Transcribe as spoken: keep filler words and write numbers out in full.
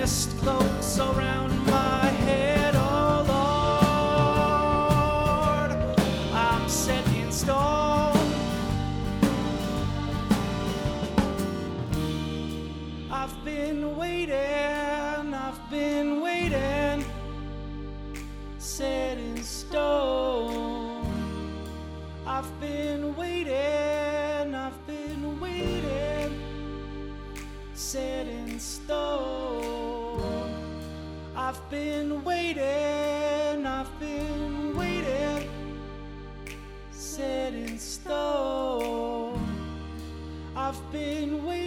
mist floats around my head. Oh Lord, I'm set in stone. I've been waiting, I've been waiting, set in stone. I've been waiting, I've been waiting, set in stone. I've been waiting, I've been waiting, set in stone. I've been waiting.